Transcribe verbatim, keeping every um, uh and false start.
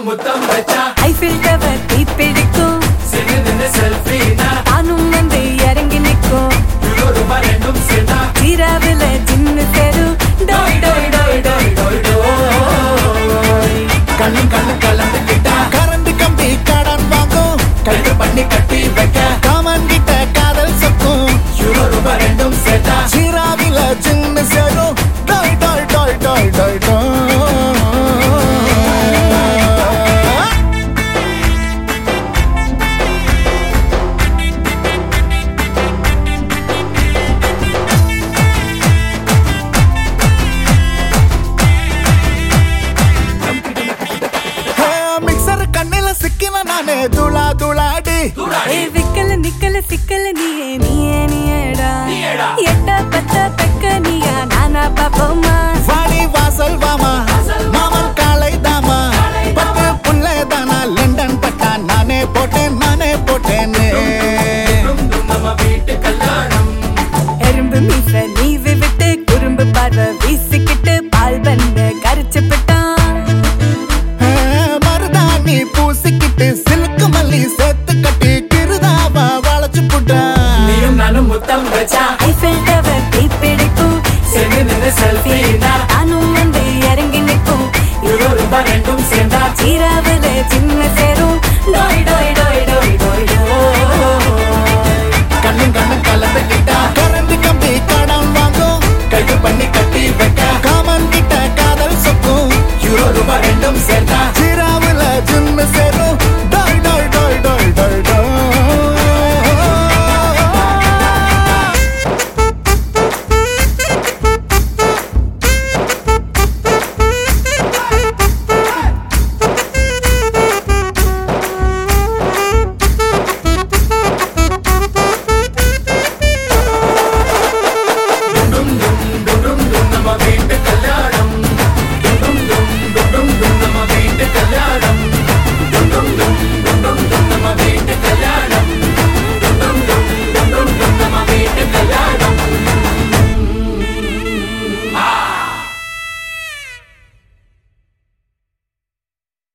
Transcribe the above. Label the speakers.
Speaker 1: முத்தம் வச்சா
Speaker 2: Eiffel tower தீப்பிடிக்கும்
Speaker 1: சிறிது செல்ஃபி
Speaker 2: தானும் வந்து இறங்கி நிற்கும்
Speaker 1: ரூபா ரெண்டும் சேர்ந்தா
Speaker 2: சீராவில ஜின்னு சேரும் டோய் டோய் டோய் டோய் டோய் டோய்
Speaker 1: கண்ணு கண்ணு கலந்து கிட்டா
Speaker 3: கரண்ட் கம்பி கடன் வாங்கும்
Speaker 1: கைது பண்ணி கட்டி வைக்க
Speaker 3: காமன் கிட்ட காதல் சொக்கும்
Speaker 1: ரூபா ரெண்டும் சேர்ந்தா
Speaker 3: சீராவில சின்ன சேரும் டாய் டாய் டாய் டாய் டாய் டாய் நானே துளா துளாடி
Speaker 2: விக்கல நிக்கல சிக்கல நீயே நீயே நீயேடா எட்டா பத்தா பெக்க நீயா நானா பாப்போமா
Speaker 3: வாடி வாசல் வாமா மாமன் காலை தாமா பத்து புள்ளை தானா லண்டன் பட்டா நானே போட்டேன் நானே போட்டேன்னு
Speaker 1: நம்ம வீட்டு கல்யாணம்
Speaker 2: எறும்பு மீச நீவி விட்டு குறும்பு பார்வை